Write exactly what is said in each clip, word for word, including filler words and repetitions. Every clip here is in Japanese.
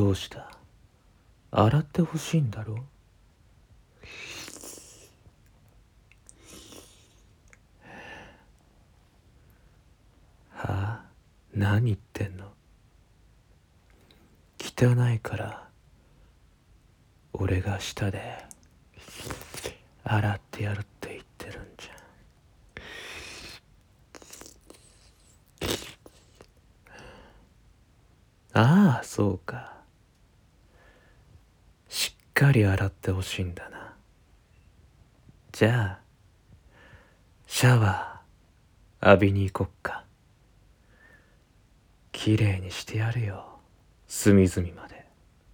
どうした？洗ってほしいんだろ？はあ？何言ってんの？汚いから俺が舌で洗ってやるって言ってるんじゃん。ああ、そうか。しっかり洗ってほしいんだな。じゃあシャワー浴びに行こっか。きれいにしてやるよ、隅々まで。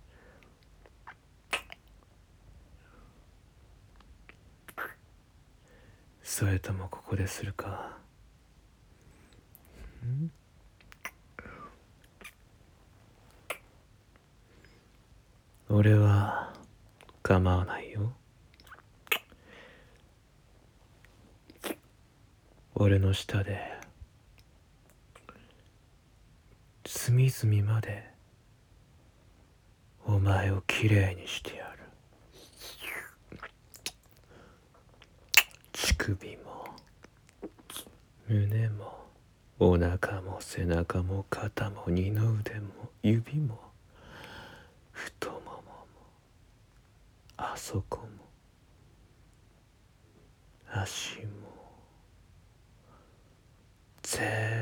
それともここでするか？ん？俺は構わないよ。俺の舌で隅々までお前をきれいにしてやる。乳首も胸もお腹も背中も肩も二の腕も指も太もももあそこも足も全